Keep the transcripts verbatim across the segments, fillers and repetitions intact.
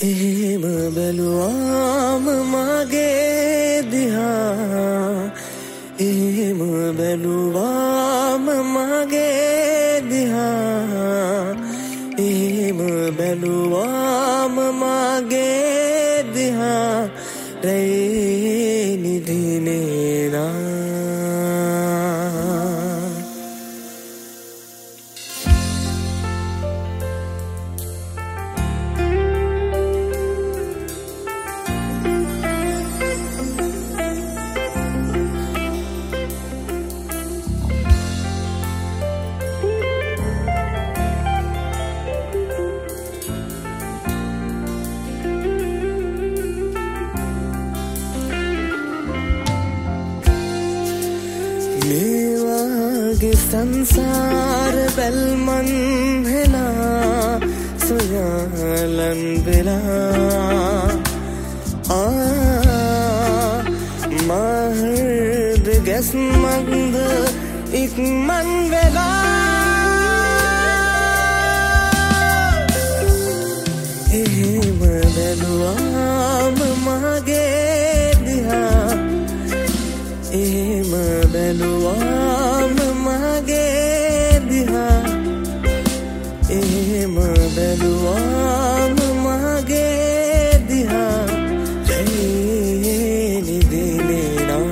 එහෙම බැලුවාම මගේ දිහා එහෙම බැලුවාම මගේ දිහා එහෙම බැලුවාම මගේ දිහා රැයි නිදිනේ නා संसार बलमन हेला सोयालन बेला आ महर्द गस्मंद एक मन वेला එහෙම බැලුවාම මගේ දිහා එහෙම බැලුවාම මගේ දිහා එහෙම බැලුවාම මගේ දිහා රැයි නිදිනේ නා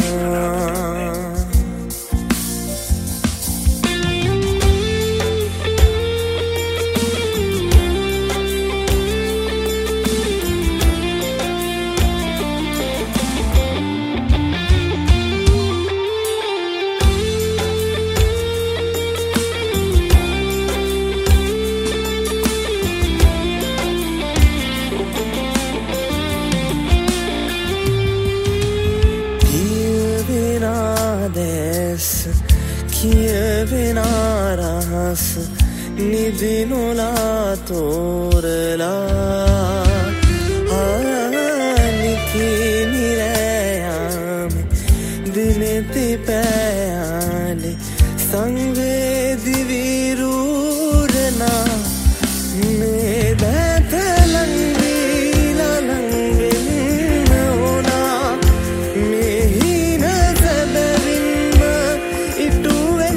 කියවෙනා රහස් නිදිනොලා තෝරලා ආනිකිනිරෑයාමි දිනෙති පෑයාලි සංවේදිවිරූරනා මේ දැතලංවීලා ලංවෙන්න ඕනා මෙහින සැබවින්ම ඉටු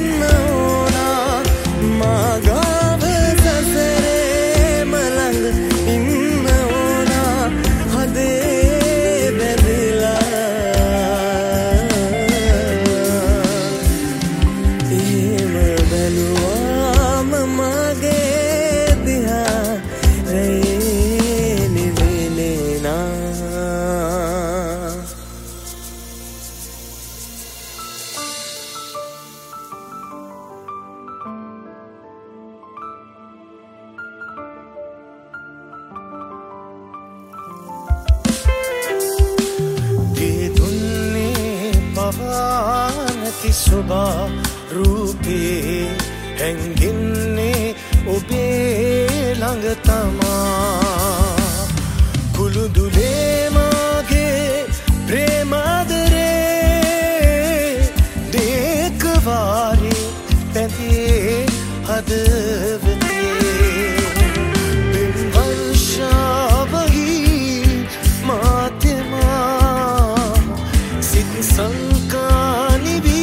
සොබා රූපේ හැංගින්නේ ඔබේ ළඟ තමා කුළුදුලේ මාගේ ප්‍රේමාදරේ දේකවාරේ පැඳේ හදවතේ බිම්වංශාවහි මාතෙමා සිත් සංකානිවි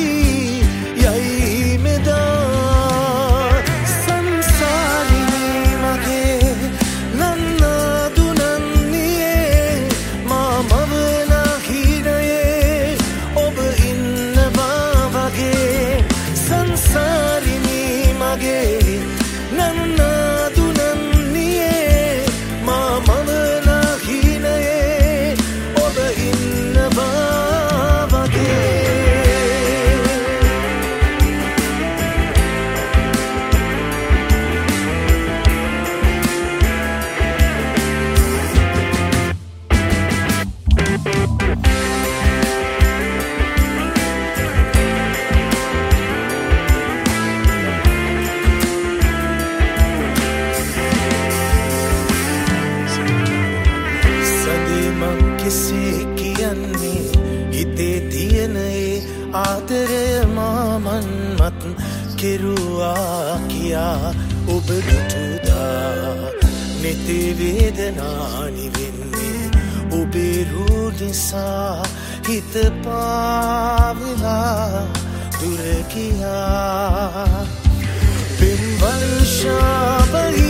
ආදරය මාමන්මත් කෙරුවා කියා ඔබ දුටුදා නිති වේදනානි වෙන්නේ ඔබේ රූ නිසා හිත පාවෙලා දුර ගියා. බිම්බල් ශාබයි